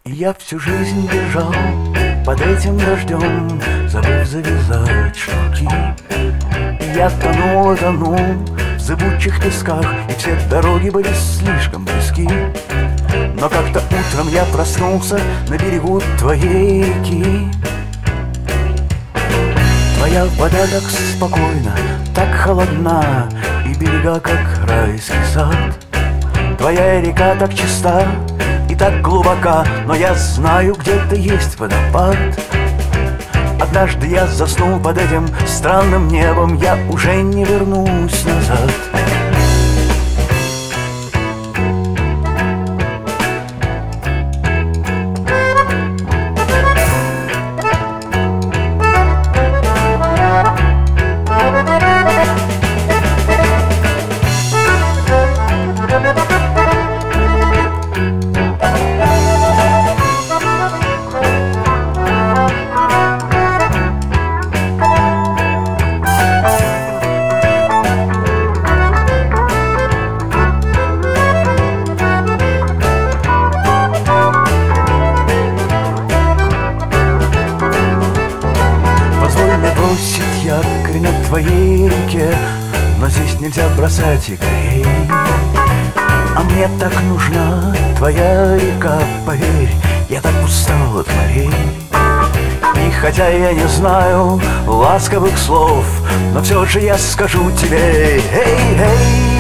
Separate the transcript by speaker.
Speaker 1: И я всю жизнь бежал под этим дождем, забыв завязать шнурки. И я тонул и тонул в зыбучих песках, и все дороги были слишком близки. Но как-то утром я проснулся на берегу твоей реки. Твоя вода так спокойна, так холодна, и берега как райский сад. Твоя река так чиста и так глубока, но я знаю, где-то есть водопад. Однажды я заснул под этим странным небом, я уже не вернусь назад. Якорь на твоей реке, но здесь нельзя бросать якорей. А мне так нужна твоя река, поверь, я так устал от морей. И хотя я не знаю ласковых слов, но все же я скажу тебе: эй, эй,